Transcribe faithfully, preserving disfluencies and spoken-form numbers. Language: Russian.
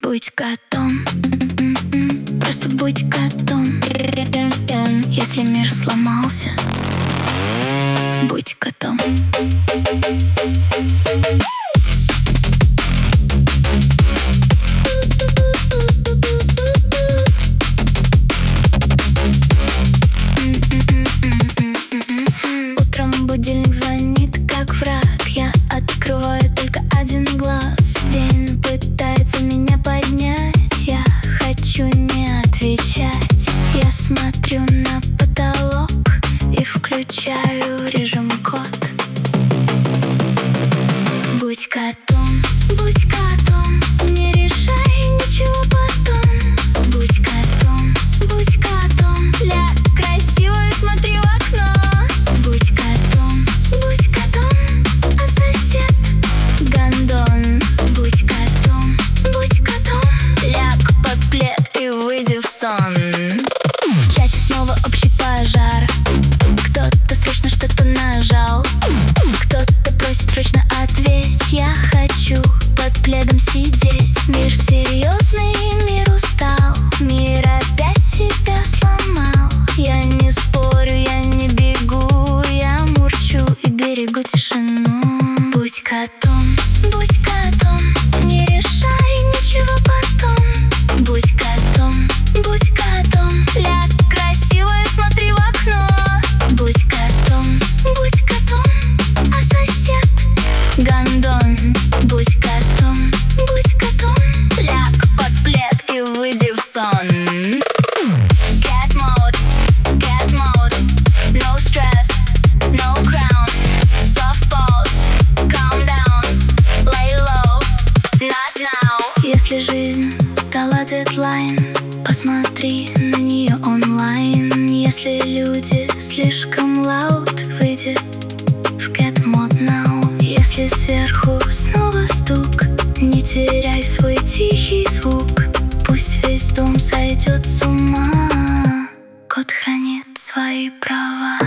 Будь котом, просто будь котом. Если мир сломался, будь котом. Утром будильник звонит, как враг. Я открываю только один глаз. День пытается меня поднять. Я хочу не отвечать. Я смотрю на потолок и включаю режим кот. Будь котом, будь котом, не решай ничего потом. Будь котом, будь котом, ля красивую, смотри в окно. Будь котом, будь котом, а сосед гондон. Будь котом, будь котом, ляг под плед и выйди в сон. В чате снова общий пожар. Кто-то срочно что-то нажал. Кто-то просит срочно ответь. Я хочу под пледом сидеть. Мир серьезный, мир устал. Мир опять себя сломал. Я не спорю, я не бегу. Я мурчу и берегу тишину. Будь котом, будь котом, не решай ничего потом. Будь котом, будь котом, ляг красивая, смотри в окно. Будь котом, будь котом, а сосед гондон. Будь котом, будь котом, ляг под плед и выйди в сон. Cat mode, cat mode, no stress, no crown, soft balls, calm down, lay low, not now. Если жизнь дала дедлайн, посмотри на нее онлайн. Если люди слишком loud, выйди в cat mode now. Если сверху снова стук, не теряй свой тихий звук. Пусть весь дом сойдет с ума, кот хранит свои права.